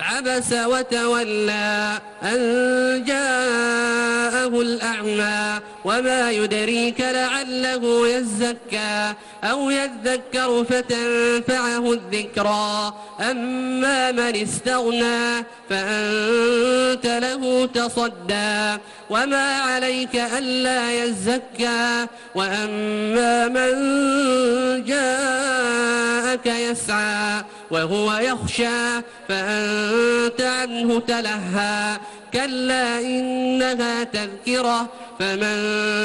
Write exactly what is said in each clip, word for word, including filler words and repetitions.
عبس وتولى أن جاءه الأعمى وما يدريك لعله يزكى أو يذكر فتنفعه الذكرى أما من استغنى فأنت له تصدى وما عليك ألا يزكى وأما من جاءك يسعى وهو يخشى فأنت عنه تلهى كلا إنها تذكرة فمن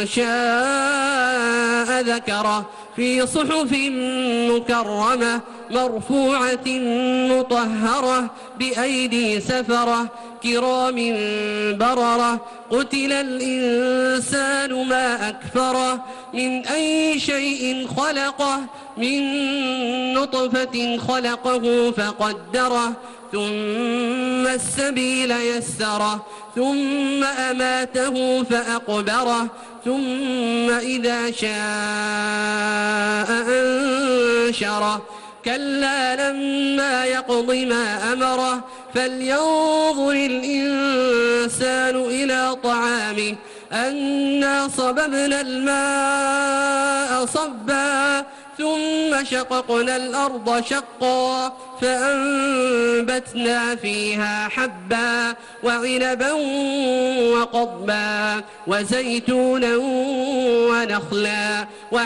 شاء ذكره في صحف مكرمة مرفوعة مطهرة بأيدي سفرة كرام بررة قتل الإنسان ما أكفره من أي شيء خلقه من نطفة خلقه فقدره ثم السبيل يسره ثم أماته فأقبره ثم إذا شاء أنشره كلا لما يقض ما أمره فلينظر الإنسان إلى طعامه أنا صببنا الماء صبا ثم شققنا الأرض شقا فأنبتنا فيها حبا وعنبا وقضبا وزيتونا ونخلا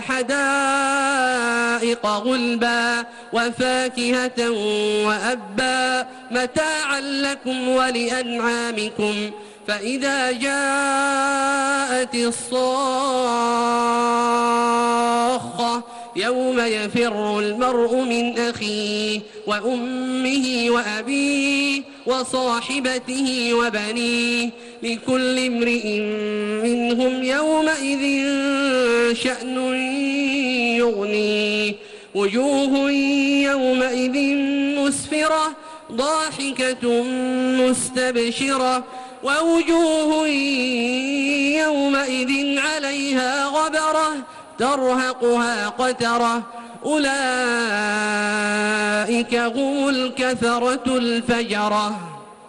وحدائق غلبا وفاكهة وأبا متاعا لكم ولأنعامكم فإذا جاءت الصاخة يوم يفر المرء من أخيه وأمه وأبيه وصاحبته وبنيه لكل امرئ منهم يومئذ شأن يغنيه وجوه يومئذ مسفرة ضاحكة مستبشرة ووجوه يومئذ عليها غبرة ترهقها قترة أولئك هم الكفرة الفجرة.